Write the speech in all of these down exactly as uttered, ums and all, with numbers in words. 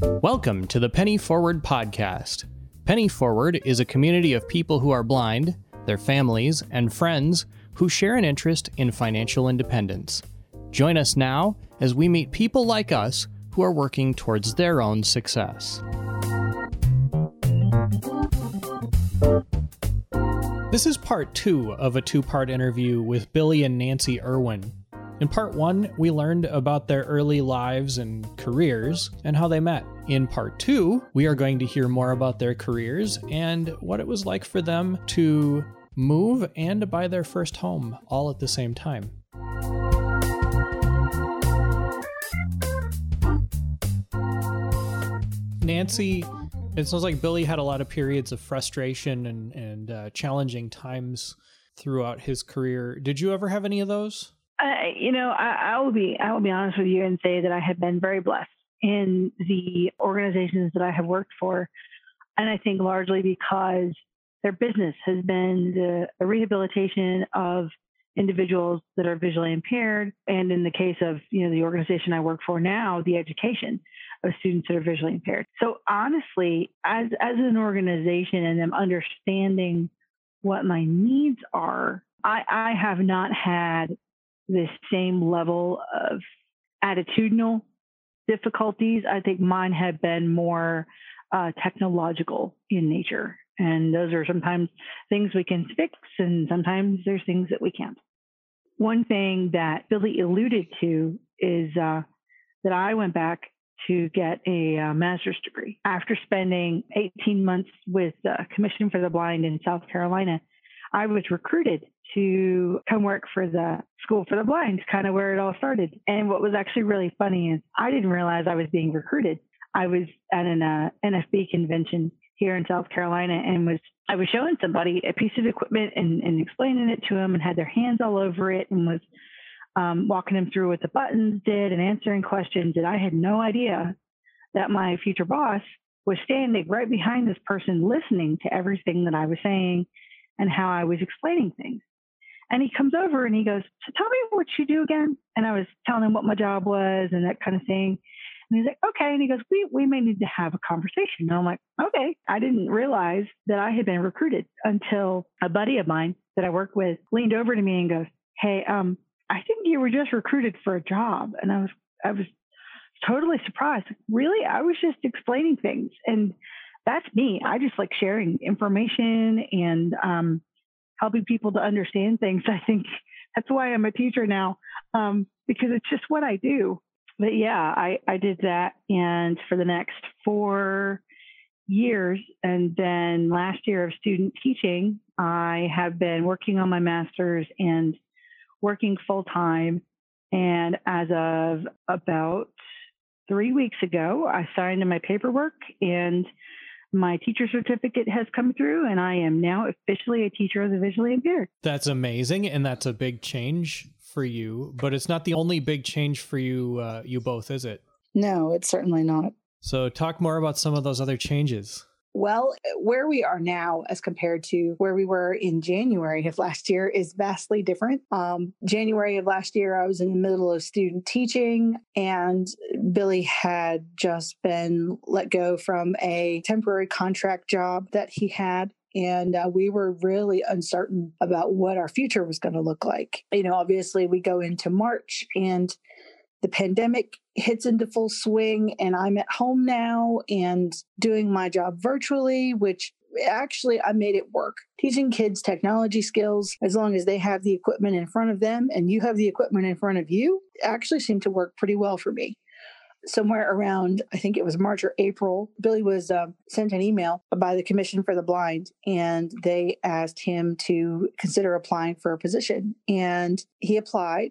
Welcome to the Penny Forward podcast. Penny Forward is a community of people who are blind, their families, and friends who share an interest in financial independence. Join us now as we meet people like us who are working towards their own success. This is part two of a two-part interview with Billy and Nancy Irwin. In part one, we learned about their early lives and careers and how they met. In part two, we are going to hear more about their careers and what it was like for them to move and to buy their first home all at the same time. Nancy, it sounds like Billy had a lot of periods of frustration and, and uh, challenging times throughout his career. Did you ever have any of those? Uh, you know, I, I will be I will be honest with you and say that I have been very blessed in the organizations that I have worked for, and I think largely because their business has been the, the rehabilitation of individuals that are visually impaired, and in the case of you know the organization I work for now, the education of students that are visually impaired. So honestly, as as an organization and them understanding what my needs are, I, I have not had the same level of attitudinal difficulties. I think mine have been more uh, technological in nature. And those are sometimes things we can fix, and sometimes there's things that we can't. One thing that Billy alluded to is uh, that I went back to get a uh, master's degree. After spending eighteen months with uh, Commission for the Blind in South Carolina, I was recruited to come work for the School for the Blind, kind of where it all started. And what was actually really funny is I didn't realize I was being recruited. I was at an uh, N F B convention here in South Carolina, and was I was showing somebody a piece of equipment and, and explaining it to them, and had their hands all over it, and was um, walking them through what the buttons did and answering questions. And I had no idea that my future boss was standing right behind this person, listening to everything that I was saying and how I was explaining things. And he comes over and he goes, "So tell me what you do again." And I was telling him what my job was and that kind of thing. And he's like, "Okay." And he goes, we, we may need to have a conversation. And I'm like, okay. I didn't realize that I had been recruited until a buddy of mine that I work with leaned over to me and goes, "Hey, um, I think you were just recruited for a job." And I was, I was totally surprised. Really? I was just explaining things. And that's me. I just like sharing information and um, helping people to understand things. I think that's why I'm a teacher now, um, because it's just what I do. But yeah, I, I did that. And for the next four years, and then last year of student teaching, I have been working on my master's and working full time. And as of about three weeks ago, I signed my paperwork and my teacher certificate has come through, and I am now officially a teacher of the visually impaired. That's amazing, and that's a big change for you, but it's not the only big change for you, uh, you both, is it? No, it's certainly not. So talk more about some of those other changes. Well, where we are now as compared to where we were in January of last year is vastly different. Um, January of last year, I was in the middle of student teaching, and Billy had just been let go from a temporary contract job that he had. And uh, we were really uncertain about what our future was going to look like. You know, obviously we go into March and the pandemic hits into full swing, and I'm at home now and doing my job virtually, which actually I made it work. Teaching kids technology skills, as long as they have the equipment in front of them and you have the equipment in front of you, actually seemed to work pretty well for me. Somewhere around, I think it was March or April, Billy was uh, sent an email by the Commission for the Blind, and they asked him to consider applying for a position. And he applied,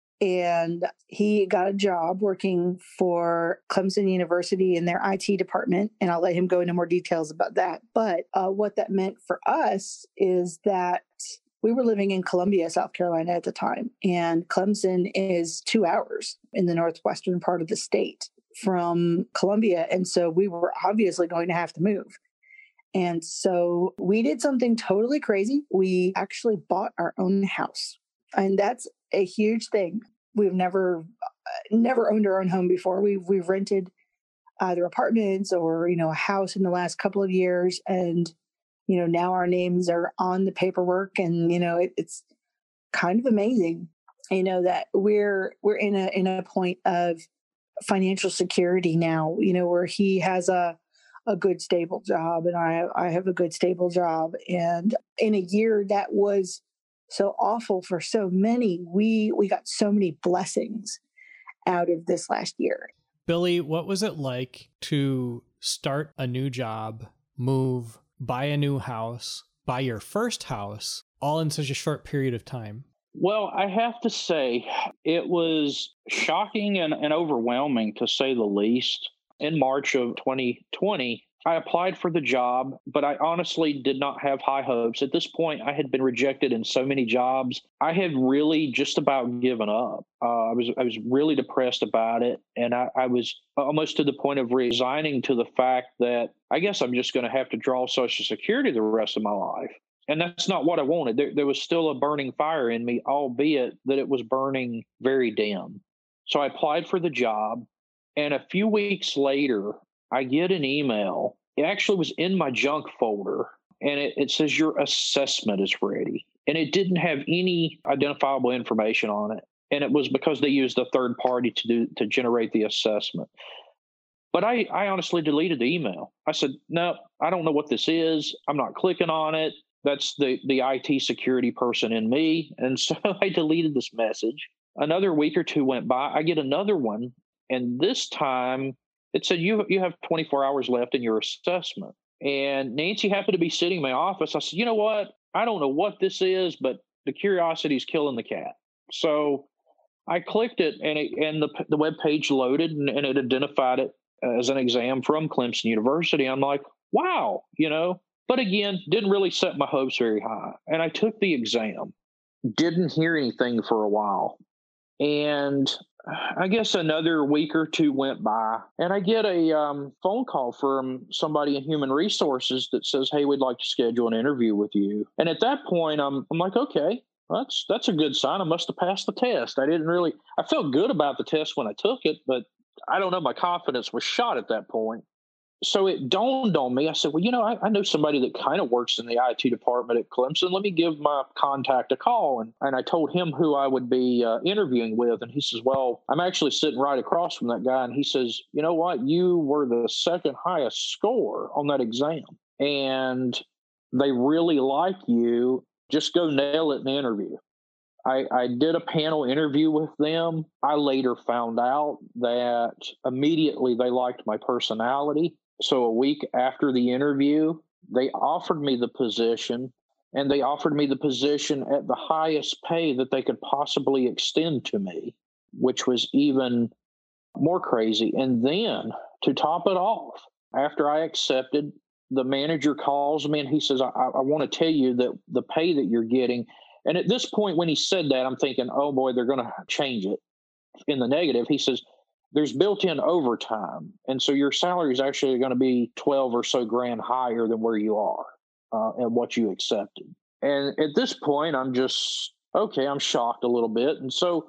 and he got a job working for Clemson University in their I T department. And I'll let him go into more details about that. But uh, what that meant for us is that we were living in Columbia, South Carolina at the time, and Clemson is two hours in the northwestern part of the state from Columbia. And so we were obviously going to have to move. And so we did something totally crazy. We actually bought our own house. And that's a huge thing. We've never, never owned our own home before. We've, we've rented either apartments or, you know, a house in the last couple of years. And, you know, now our names are on the paperwork, and, you know, it, it's kind of amazing, you know, that we're, we're in a, in a point of financial security now, you know, where he has a, a good stable job and I, I have a good stable job. And in a year that was so awful for so many, we, we got so many blessings out of this last year. Billy, what was it like to start a new job, move, buy a new house, buy your first house, all in such a short period of time? Well, I have to say it was shocking and, and overwhelming, to say the least. In March of twenty twenty, I applied for the job, but I honestly did not have high hopes. At this point, I had been rejected in so many jobs. I had really just about given up. Uh, I was I was really depressed about it, and I, I was almost to the point of resigning to the fact that I guess I'm just going to have to draw Social Security the rest of my life. And that's not what I wanted. There, there was still a burning fire in me, albeit that it was burning very dim. So I applied for the job, and a few weeks later, I get an email. It actually was in my junk folder, and it, it says your assessment is ready. And it didn't have any identifiable information on it. And it was because they used a third party to do to generate the assessment. But I, I honestly deleted the email. I said, no, I don't know what this is. I'm not clicking on it. That's the, the I T security person in me. And so I deleted this message. Another week or two went by. I get another one. And this time it said, you you have twenty-four hours left in your assessment. And Nancy happened to be sitting in my office. I said, you know what? I don't know what this is, but the curiosity is killing the cat. So I clicked it, and it, and the the web page loaded, and, and it identified it as an exam from Clemson University. I'm like, wow, you know. But again, didn't really set my hopes very high. And I took the exam, didn't hear anything for a while. And I guess another week or two went by, and I get a um, phone call from somebody in human resources that says, hey, we'd like to schedule an interview with you. And at that point, I'm, I'm like, okay, that's, that's a good sign. I must have passed the test. I didn't really, I felt good about the test when I took it, but I don't know, my confidence was shot at that point. So it dawned on me. I said, well, you know, I, I know somebody that kind of works in the I T department at Clemson. Let me give my contact a call. And, and I told him who I would be uh, interviewing with. And he says, well, I'm actually sitting right across from that guy. And he says, you know what? You were the second highest score on that exam. And they really like you. Just go nail it in the interview. I, I did a panel interview with them. I later found out that immediately they liked my personality. So a week after the interview, they offered me the position, and they offered me the position at the highest pay that they could possibly extend to me, which was even more crazy. And then to top it off, after I accepted, the manager calls me and he says, I, I want to tell you that the pay that you're getting. And at this point, when he said that, I'm thinking, oh boy, they're going to change it in the negative. He says, there's built-in overtime. And so your salary is actually going to be twelve or so grand higher than where you are uh, and what you accepted. And at this point, I'm just, okay, I'm shocked a little bit. And so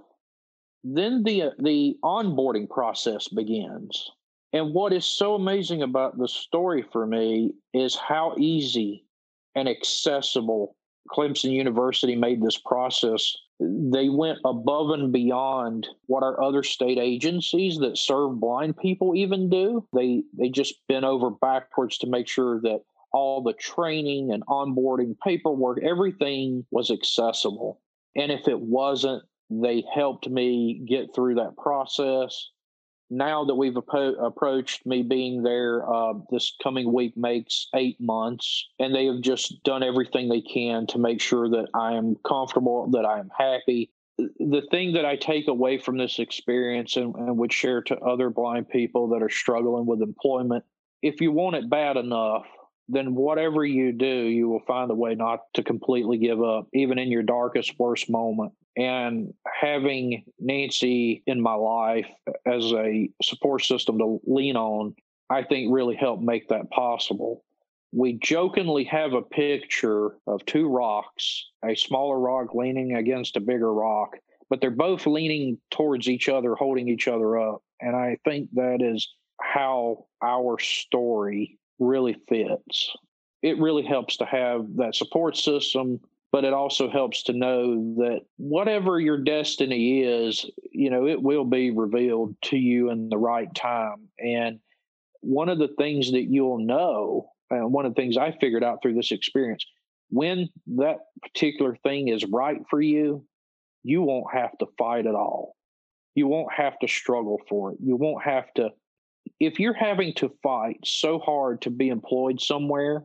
then the the onboarding process begins. And what is so amazing about the story for me is how easy and accessible Clemson University made this process. They went above and beyond what our other state agencies that serve blind people even do. They they just bent over backwards to make sure that all the training and onboarding paperwork, everything was accessible. And if it wasn't, they helped me get through that process. Now that we've appo- approached me being there, uh, this coming week makes eight months, and they have just done everything they can to make sure that I am comfortable, that I am happy. The thing that I take away from this experience and, and would share to other blind people that are struggling with employment, if you want it bad enough, then whatever you do, you will find a way not to completely give up, even in your darkest, worst moment. And having Nancy in my life as a support system to lean on, I think really helped make that possible. We jokingly have a picture of two rocks, a smaller rock leaning against a bigger rock, but they're both leaning towards each other, holding each other up. And I think that is how our story really fits. It really helps to have that support system, but it also helps to know that whatever your destiny is, you know, it will be revealed to you in the right time. And one of the things that you'll know, and one of the things I figured out through this experience, when that particular thing is right for you, you won't have to fight at all. You won't have to struggle for it. You won't have to, if you're having to fight so hard to be employed somewhere,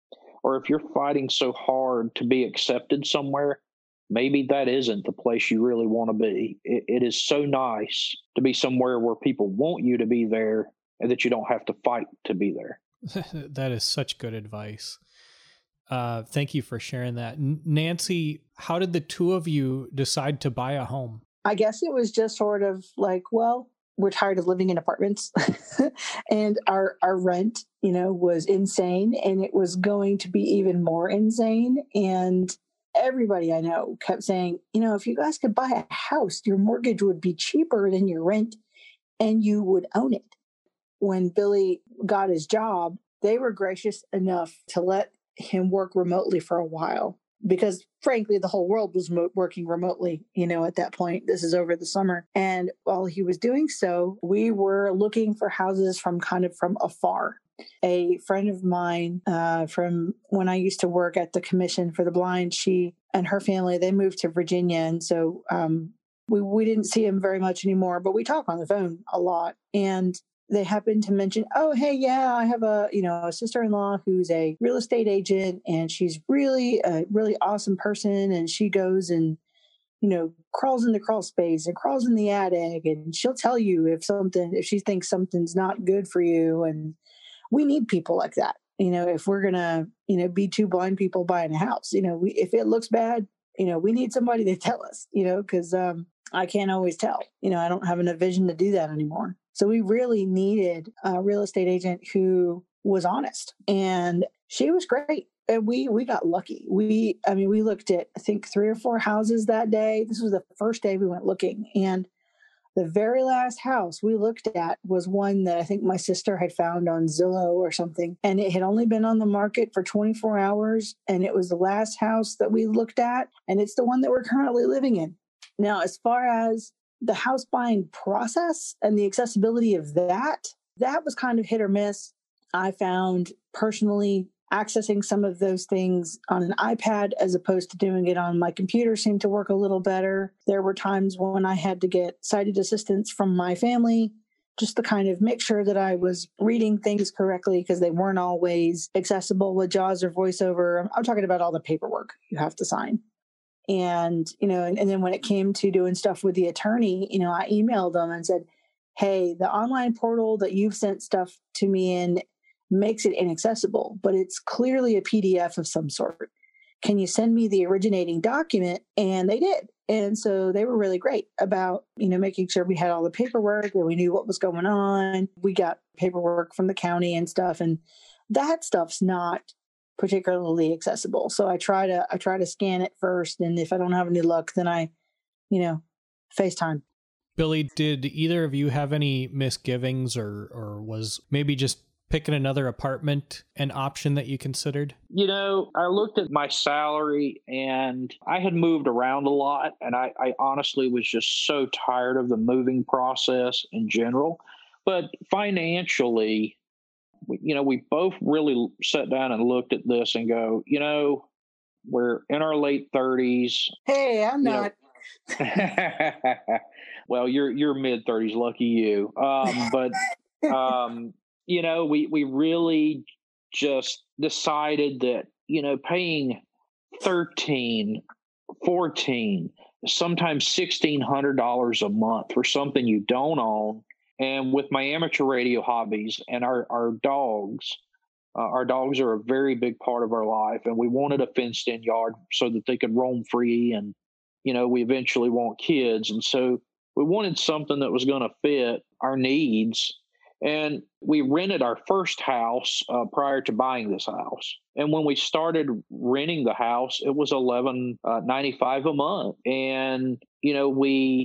or if you're fighting so hard to be accepted somewhere, maybe that isn't the place you really want to be. It, it is so nice to be somewhere where people want you to be there and that you don't have to fight to be there. That is such good advice. Uh, thank you for sharing that. N- Nancy, how did the two of you decide to buy a home? I guess it was just sort of like, well, we're tired of living in apartments and our, our rent, you know, was insane, and it was going to be even more insane. And everybody I know kept saying, you know, if you guys could buy a house, your mortgage would be cheaper than your rent and you would own it. When Billy got his job, they were gracious enough to let him work remotely for a while, because frankly, the whole world was mo- working remotely, you know, at that point. This is over the summer. And while he was doing so, we were looking for houses from kind of from afar. A friend of mine uh, from when I used to work at the Commission for the Blind, she and her family, they moved to Virginia. And so um, we, we didn't see him very much anymore, but we talk on the phone a lot. And they happened to mention, oh, hey, yeah, I have a, you know, a sister-in-law who's a real estate agent, and she's really a really awesome person. And she goes and, you know, crawls in the crawl space and crawls in the attic, and she'll tell you if something, if she thinks something's not good for you. And we need people like that. You know, if we're going to, you know, be two blind people buying a house, you know, we, if it looks bad, you know, we need somebody to tell us, you know, because um, I can't always tell, you know, I don't have enough vision to do that anymore. So we really needed a real estate agent who was honest, and she was great. And we, we got lucky. We, I mean, we looked at, I think, three or four houses that day. This was the first day we went looking. And the very last house we looked at was one that I think my sister had found on Zillow or something. And it had only been on the market for twenty-four hours. And it was the last house that we looked at. And it's the one that we're currently living in. Now, as far as the house buying process and the accessibility of that, that was kind of hit or miss. I found personally accessing some of those things on an iPad as opposed to doing it on my computer seemed to work a little better. There were times when I had to get sighted assistance from my family just to kind of make sure that I was reading things correctly, because they weren't always accessible with JAWS or VoiceOver. I'm talking about all the paperwork you have to sign. And, you know, and, and then when it came to doing stuff with the attorney, you know, I emailed them and said, hey, the online portal that you've sent stuff to me in makes it inaccessible, but it's clearly a P D F of some sort. Can you send me the originating document? And they did. And so they were really great about, you know, making sure we had all the paperwork and we knew what was going on. We got paperwork from the county and stuff. And that stuff's not particularly accessible. So I try to, I try to scan it first. And if I don't have any luck, then I, you know, FaceTime. Billy, did either of you have any misgivings, or, or was maybe just picking another apartment an option that you considered? You know, I looked at my salary and I had moved around a lot, and I, I honestly was just so tired of the moving process in general. But financially, you know, we both really sat down and looked at this and go, you know, we're in our late thirties. Hey, I'm not. Well, you're you're mid thirties, lucky you. Um, but um, you know, we we really just decided that, you know, paying thirteen, fourteen, sometimes sixteen hundred dollars a month for something you don't own. And with my amateur radio hobbies and our, our dogs, uh, our dogs are a very big part of our life. And we wanted a fenced in yard so that they could roam free. And, you know, we eventually want kids. And so we wanted something that was going to fit our needs. And we rented our first house uh, prior to buying this house. And when we started renting the house, it was eleven ninety-five a month. And, you know, we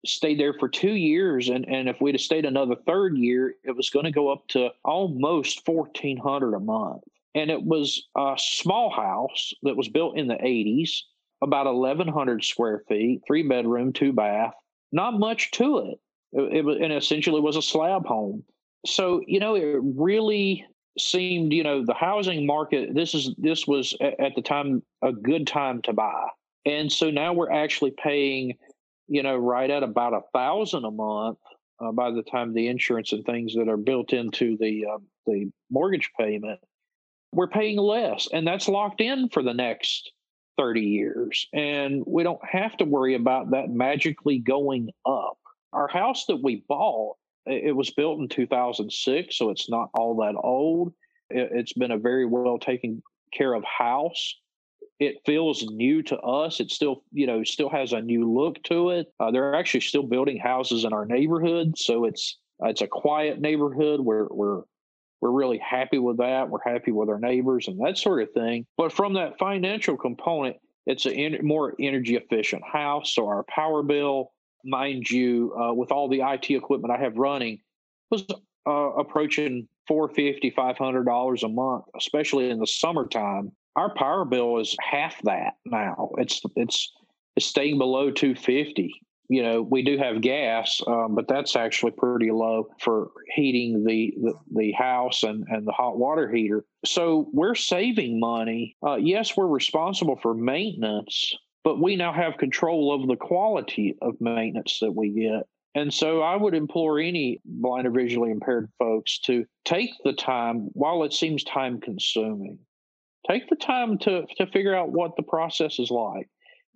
stayed there for two years. And, and if we'd have stayed another third year, it was going to go up to almost fourteen hundred dollars a month. And it was a small house that was built in the eighties, about eleven hundred square feet, three bedroom, two bath, not much to it. It, it was, and essentially was a slab home. So, you know, it really seemed, you know, the housing market, this is, this was at the time a good time to buy. And so now we're actually paying, you know, right at about a thousand a month uh, by the time the insurance and things that are built into the, uh, the mortgage payment, we're paying less, and that's locked in for the next thirty years. And we don't have to worry about that magically going up. Our house that we bought, it was built in two thousand six, so it's not all that old. It's been a very well taken care of house. It feels new to us. It still, you know, still has a new look to it. Uh, they're actually still building houses in our neighborhood, so it's it's a quiet neighborhood. We're we're we're really happy with that. We're happy with our neighbors and that sort of thing. But from that financial component, it's a en- more energy efficient house. So our power bill, mind you, uh, with all the I T equipment I have running, was uh, approaching four hundred fifty dollars, five hundred dollars a month, especially in the summertime. Our power bill is half that now. It's it's it's staying below two hundred fifty dollars. You know, we do have gas, um, but that's actually pretty low for heating the the, the house and, and the hot water heater. So we're saving money. Uh, yes, we're responsible for maintenance, but we now have control of the quality of maintenance that we get. And so I would implore any blind or visually impaired folks to take the time, while it seems time consuming, take the time to, to figure out what the process is like.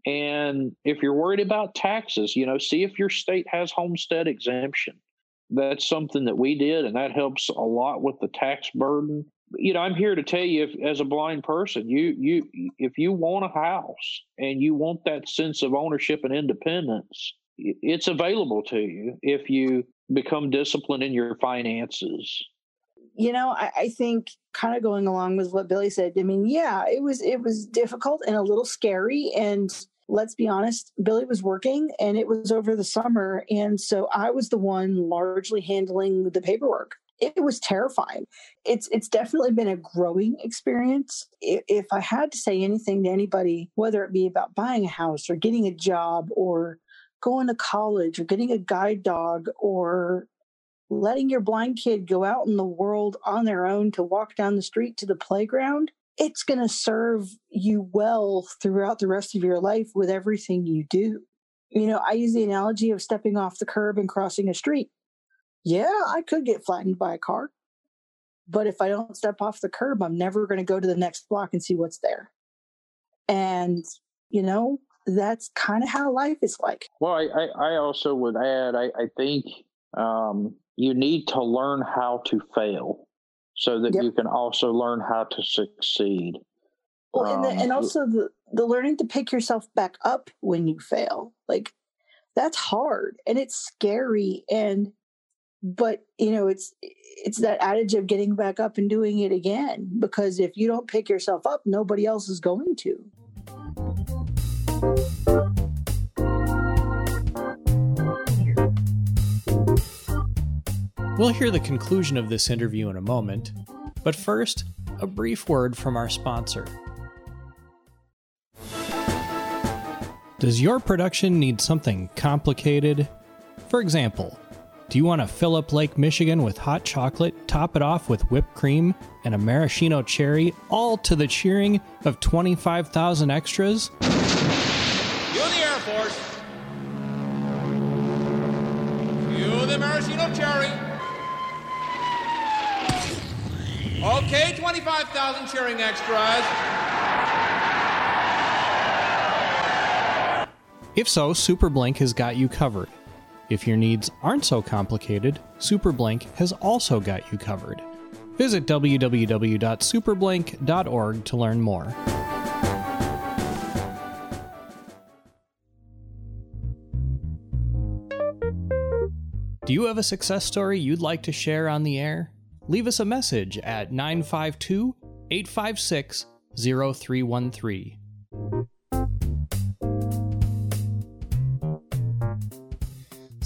And if you're worried about taxes, you know, see if your state has homestead exemption. That's something that we did, and that helps a lot with the tax burden. You know, I'm here to tell you, if, as a blind person, you you if you want a house and you want that sense of ownership and independence, it's available to you if you become disciplined in your finances. You know, I, I think kind of going along with what Billy said, I mean, yeah, it was it was difficult and a little scary. And let's be honest, Billy was working and it was over the summer. And so I was the one largely handling the paperwork. It was terrifying. It's it's definitely been a growing experience. If, if I had to say anything to anybody, whether it be about buying a house or getting a job or going to college or getting a guide dog or letting your blind kid go out in the world on their own to walk down the street to the playground, it's going to serve you well throughout the rest of your life with everything you do. You know, I use the analogy of stepping off the curb and crossing a street. Yeah, I could get flattened by a car, but if I don't step off the curb, I'm never going to go to the next block and see what's there. And, you know, that's kind of how life is like. Well, I, I, I also would add, I, I think um, you need to learn how to fail so that yep. you can also learn how to succeed. Well, and, the, and also the, the learning to pick yourself back up when you fail, like that's hard and it's scary. And, but you know, it's, it's that adage of getting back up and doing it again, because if you don't pick yourself up, nobody else is going to. We'll hear the conclusion of this interview in a moment, but first, a brief word from our sponsor. Does your production need something complicated? For example, do you want to fill up Lake Michigan with hot chocolate, top it off with whipped cream and a maraschino cherry, all to the cheering of twenty-five thousand extras? You're the Air Force. You're the maraschino cherry. Okay, twenty-five thousand cheering extras. If so, SuperBlink has got you covered. If your needs aren't so complicated, SuperBlink has also got you covered. Visit w w w dot superblink dot org to learn more. Do you have a success story you'd like to share on the air? Leave us a message at nine five two, eight five six, zero three one three.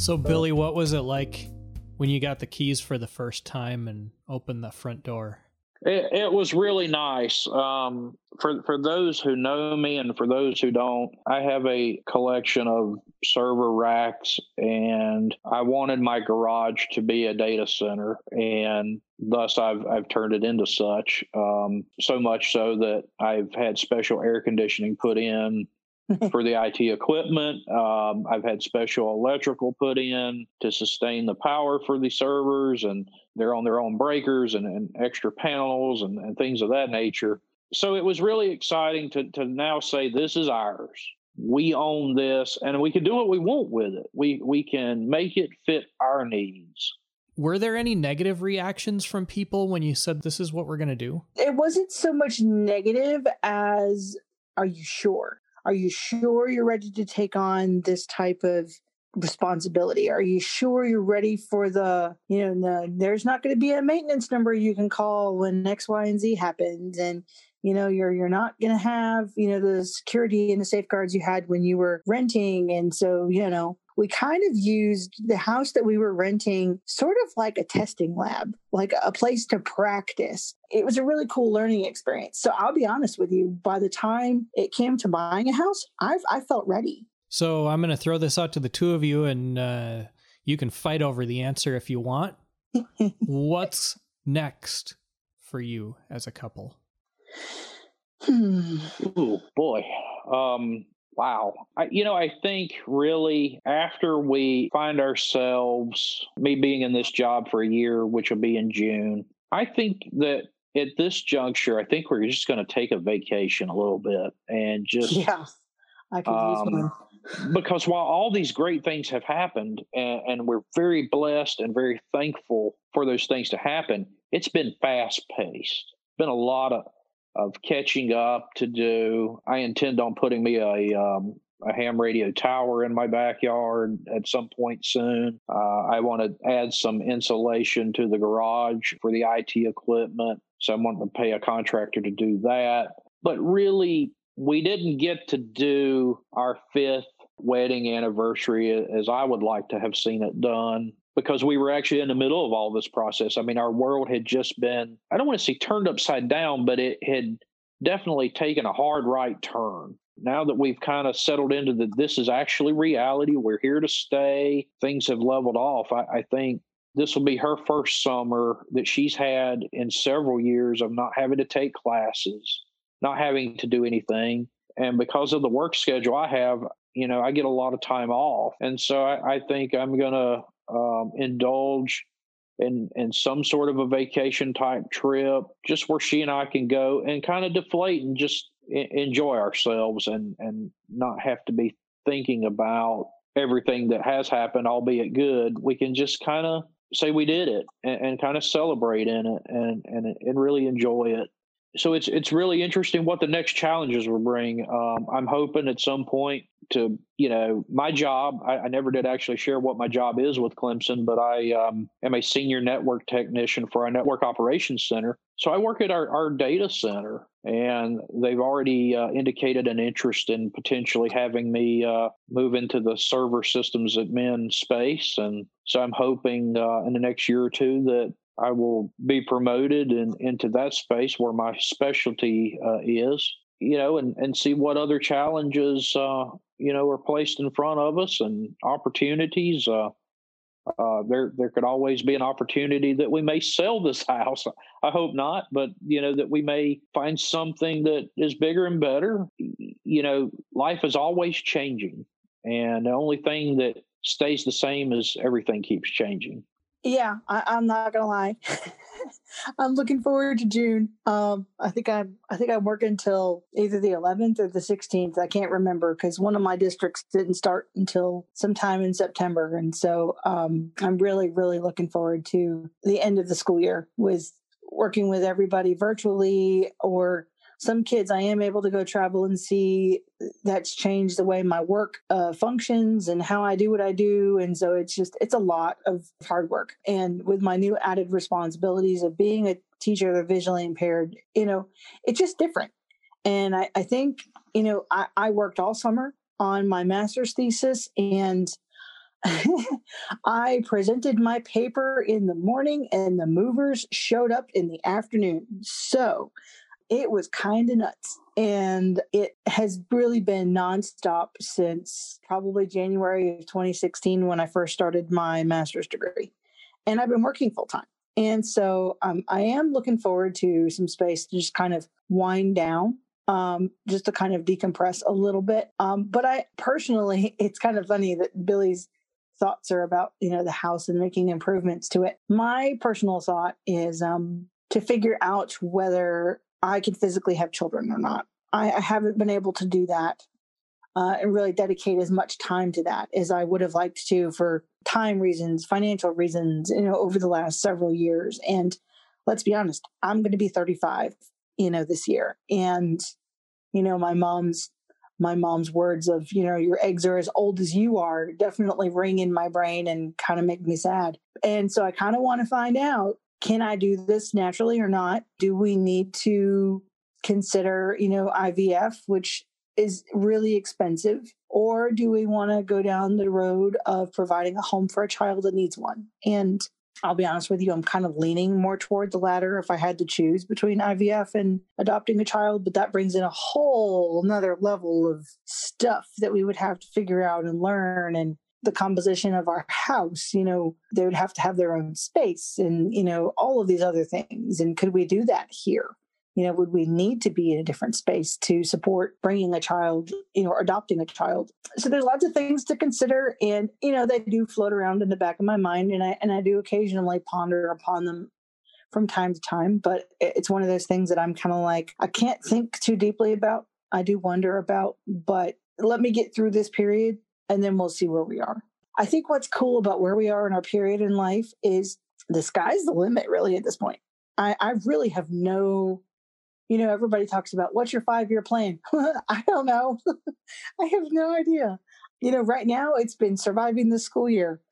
So, Billy, what was it like when you got the keys for the first time and opened the front door? It, it was really nice. Um, for for those who know me and for those who don't, I have a collection of server racks, and I wanted my garage to be a data center, and thus I've I've turned it into such. Um, so much so that I've had special air conditioning put in for the I T equipment. Um, I've had special electrical put in to sustain the power for the servers, and they're on their own breakers and, and extra panels and, and things of that nature. So it was really exciting to, to now say, this is ours. We own this, and we can do what we want with it. We, we can make it fit our needs. Were there any negative reactions from people when you said, this is what we're going to do? It wasn't so much negative as, are you sure? Are you sure you're ready to take on this type of responsibility? Are you sure you're ready for the, you know, the, there's not going to be a maintenance number you can call when X, Y, and Z happens. And, you know, you're, you're not going to have, you know, the security and the safeguards you had when you were renting. And so, you know, we kind of used the house that we were renting sort of like a testing lab, like a place to practice. It was a really cool learning experience. So I'll be honest with you, by the time it came to buying a house, I've, I felt ready. So I'm going to throw this out to the two of you, and uh, you can fight over the answer if you want. What's next for you as a couple? Hmm. Ooh, boy. Um, wow. I, you know, I think really after we find ourselves, me being in this job for a year, which will be in June, I think that at this juncture, I think we're just going to take a vacation a little bit and just... Yeah, I could use um, one. Because while all these great things have happened, and, and we're very blessed and very thankful for those things to happen, it's been fast paced. Been a lot of, of catching up to do. I intend on putting me a um, a ham radio tower in my backyard at some point soon. Uh, I want to add some insulation to the garage for the I T equipment, so I'm wanting to pay a contractor to do that. But really, we didn't get to do our fifth wedding anniversary as I would like to have seen it done, because we were actually in the middle of all this process. I mean, our world had just been, I don't want to say turned upside down, but it had definitely taken a hard right turn. Now that we've kind of settled into the, this is actually reality, we're here to stay, things have leveled off. I, I think this will be her first summer that she's had in several years of not having to take classes, not having to do anything. And because of the work schedule I have, you know, I get a lot of time off. And so I, I think I'm going to um, indulge in, in some sort of a vacation type trip, just where she and I can go and kind of deflate and just I- enjoy ourselves and, and not have to be thinking about everything that has happened, albeit good. We can just kind of say we did it and, and kind of celebrate in it and, and, and really enjoy it. So it's it's really interesting what the next challenges will bring. Um, I'm hoping at some point to, you know, my job, I, I never did actually share what my job is with Clemson, but I um, am a senior network technician for our network operations center. So I work at our, our data center, and they've already uh, indicated an interest in potentially having me uh, move into the server systems admin space. And so I'm hoping uh, in the next year or two that I will be promoted in, into that space where my specialty uh, is, you know, and, and see what other challenges, uh, you know, are placed in front of us and opportunities. Uh, uh, there, there could always be an opportunity that we may sell this house. I hope not, but, you know, that we may find something that is bigger and better. You know, life is always changing, and the only thing that stays the same is everything keeps changing. Yeah, I, I'm not gonna lie. I'm looking forward to June. Um, I think I'm. I think I'm working until either the eleventh or the sixteenth. I can't remember because one of my districts didn't start until sometime in September, and so um, I'm really, really looking forward to the end of the school year with working with everybody virtually, or some kids I am able to go travel and see. That's changed the way my work uh, functions and how I do what I do. And so it's just, it's a lot of hard work. And with my new added responsibilities of being a teacher of the visually impaired, you know, it's just different. And I, I think, you know, I, I worked all summer on my master's thesis, and I presented my paper in the morning and the movers showed up in the afternoon. So it was kind of nuts. And it has really been nonstop since probably January of twenty sixteen when I first started my master's degree. And I've been working full time. And so um, I am looking forward to some space to just kind of wind down, um, just to kind of decompress a little bit. Um, but I personally, it's kind of funny that Billy's thoughts are about, you know, the house and making improvements to it. My personal thought is um, to figure out whether I can physically have children or not. I, I haven't been able to do that uh, and really dedicate as much time to that as I would have liked to for time reasons, financial reasons, you know, over the last several years. And let's be honest, I'm going to be thirty-five, you know, this year. And, you know, my mom's, my mom's words of, you know, your eggs are as old as you are definitely ring in my brain and kind of make me sad. And so I kind of want to find out, can I do this naturally or not? Do we need to consider, you know, I V F, which is really expensive? Or do we want to go down the road of providing a home for a child that needs one? And I'll be honest with you, I'm kind of leaning more toward the latter if I had to choose between I V F and adopting a child. But that brings in a whole nother level of stuff that we would have to figure out and learn. And the composition of our house, you know, they would have to have their own space and, you know, all of these other things. And could we do that here? You know, would we need to be in a different space to support bringing a child, you know, or adopting a child? So there's lots of things to consider. And, you know, they do float around in the back of my mind. And I, and I do occasionally ponder upon them from time to time. But it's one of those things that I'm kind of like, I can't think too deeply about. I do wonder about, but let me get through this period and then we'll see where we are. I think what's cool about where we are in our period in life is the sky's the limit, really, at this point. I, I really have no, you know, everybody talks about what's your five-year plan? I don't know. I have no idea. You know, right now it's been surviving the school year.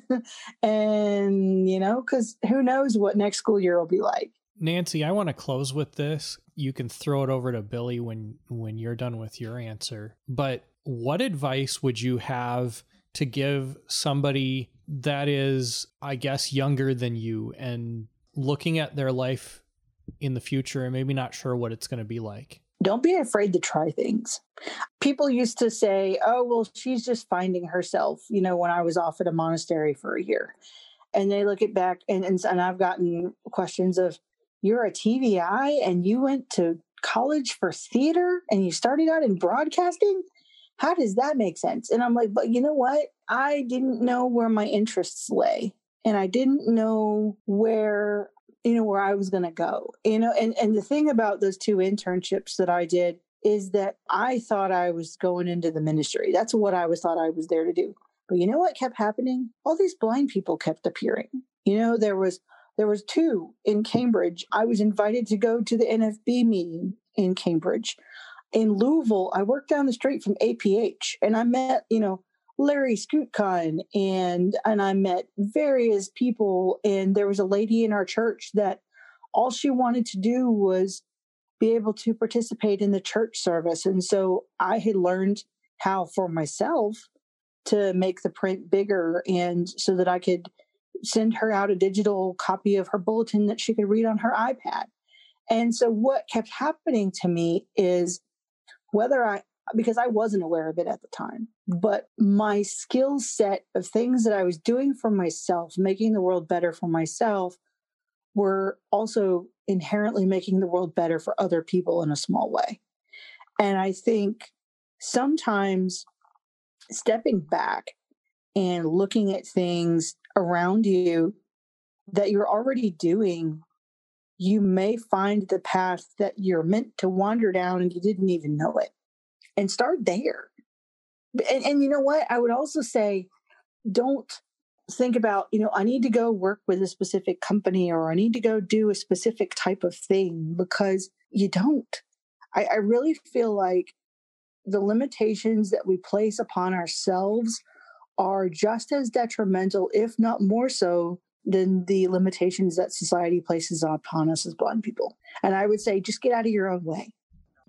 And, you know, because who knows what next school year will be like. Nancy, I want to close with this. You can throw it over to Billy when when you're done with your answer. But what advice would you have to give somebody that is, I guess, younger than you and looking at their life in the future and maybe not sure what it's going to be like? Don't be afraid to try things. People used to say, oh, well, she's just finding herself, you know, when I was off at a monastery for a year. And they look at back and, and, and I've gotten questions of, you're a T V I and you went to college for theater and you started out in broadcasting? How does that make sense? And I'm like, but you know what? I didn't know where my interests lay. And I didn't know where, you know, where I was going to go, you know, and, and the thing about those two internships that I did is that I thought I was going into the ministry. That's what I was thought I was there to do. But you know what kept happening? All these blind people kept appearing. You know, there was, there was two in Cambridge. I was invited to go to the N F B meeting in Cambridge. In Louisville, I worked down the street from A P H and I met, you know, Larry Scootkine and and I met various people. And there was a lady in our church that all she wanted to do was be able to participate in the church service. And so I had learned how for myself to make the print bigger and so that I could send her out a digital copy of her bulletin that she could read on her iPad. And so what kept happening to me is whether I, because I wasn't aware of it at the time, but my skill set of things that I was doing for myself, making the world better for myself, were also inherently making the world better for other people in a small way. And I think sometimes stepping back and looking at things around you that you're already doing, you may find the path that you're meant to wander down and you didn't even know it. And start there. And, and you know what? I would also say, don't think about, you know, I need to go work with a specific company or I need to go do a specific type of thing, because you don't. I, I really feel like the limitations that we place upon ourselves are just as detrimental, if not more so, than the limitations that society places upon us as blind people. And I would say, just get out of your own way.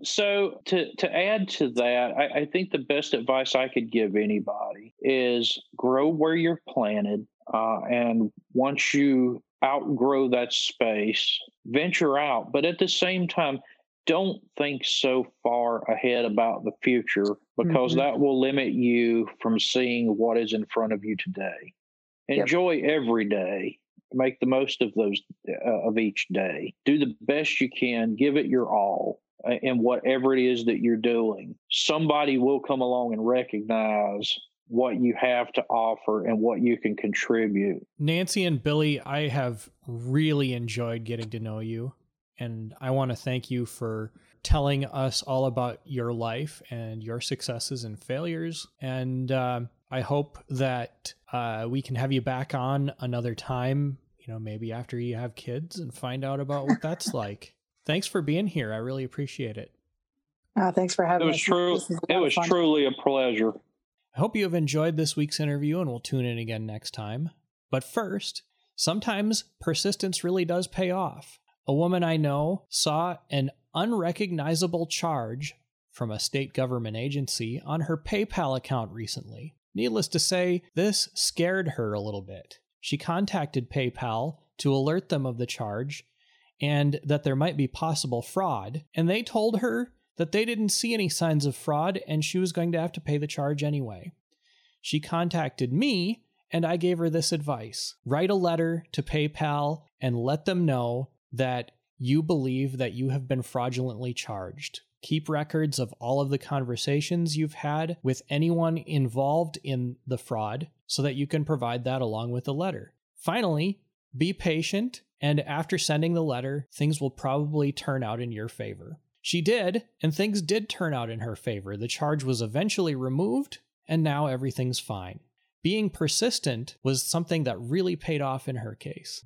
So to, to add to that, I, I think the best advice I could give anybody is grow where you're planted. Uh, and once you outgrow that space, venture out. But at the same time, don't think so far ahead about the future, because mm-hmm. that will limit you from seeing what is in front of you today. Enjoy yep. every day. Make the most of those uh, of each day. Do the best you can. Give it your all uh, in whatever it is that you're doing. Somebody will come along and recognize what you have to offer and what you can contribute. Nancy and Billy, I have really enjoyed getting to know you. And I want to thank you for telling us all about your life and your successes and failures. And uh, I hope that uh, we can have you back on another time, you know, maybe after you have kids, and find out about what that's like. Thanks for being here. I really appreciate it. Oh, thanks for having it was us. True, it was fun. Truly a pleasure. I hope you have enjoyed this week's interview, and we'll tune in again next time. But first, sometimes persistence really does pay off. A woman I know saw an unrecognizable charge from a state government agency on her PayPal account recently. Needless to say, this scared her a little bit. She contacted PayPal to alert them of the charge and that there might be possible fraud, and they told her that they didn't see any signs of fraud and she was going to have to pay the charge anyway. She contacted me, and I gave her this advice. Write a letter to PayPal and let them know that you believe that you have been fraudulently charged. Keep records of all of the conversations you've had with anyone involved in the fraud so that you can provide that along with the letter. Finally, be patient, and after sending the letter, things will probably turn out in your favor. She did, and things did turn out in her favor. The charge was eventually removed, and now everything's fine. Being persistent was something that really paid off in her case.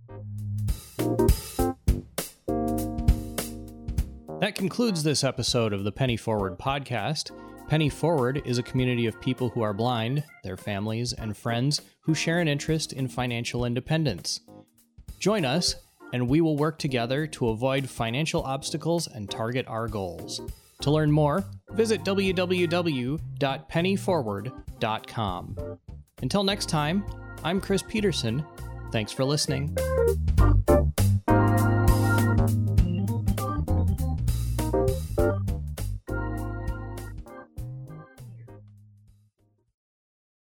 That concludes this episode of the Penny Forward podcast. Penny Forward is a community of people who are blind, their families, and friends who share an interest in financial independence. Join us, and we will work together to avoid financial obstacles and target our goals. To learn more, visit w w w dot penny forward dot com. Until next time, I'm Chris Peterson. Thanks for listening.